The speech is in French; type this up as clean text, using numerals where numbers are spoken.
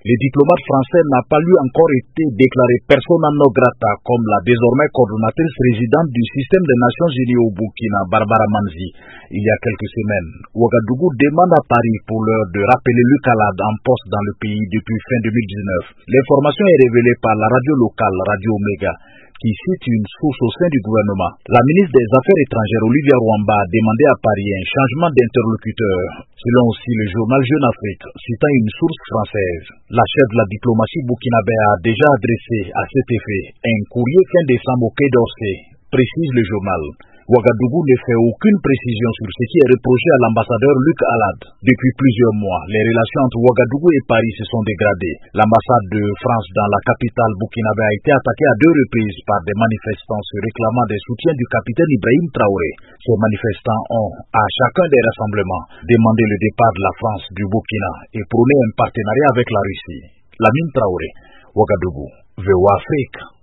Le diplomate français n'a pas lui encore été déclaré persona non grata comme la désormais coordonnatrice résidente du système des Nations Unies au Burkina, Barbara Manzi. Il y a quelques semaines, Ouagadougou demande à Paris pour l'heure de rappeler Luc Alad en poste dans le pays depuis fin 2019. L'information est révélée par la radio locale Radio Omega, qui cite une source au sein du gouvernement. La ministre des Affaires étrangères Olivia Rwamba a demandé à Paris un changement d'interlocuteur, selon aussi le journal Jeune Afrique, citant une source française. La chef de la diplomatie burkinabé a déjà adressé à cet effet un courrier fin décembre au Quai d'Orsay, précise le journal. Ouagadougou ne fait aucune précision sur ce qui est reproché à l'ambassadeur Luc Alad. Depuis plusieurs mois, les relations entre Ouagadougou et Paris se sont dégradées. L'ambassade de France dans la capitale burkinabé a été attaquée à 2 reprises par des manifestants se réclamant des soutiens du capitaine Ibrahim Traoré. Ces manifestants ont, à chacun des rassemblements, demandé le départ de la France du Burkina et prôné un partenariat avec la Russie. Lamine Traoré, Ouagadougou, VOA Afrique.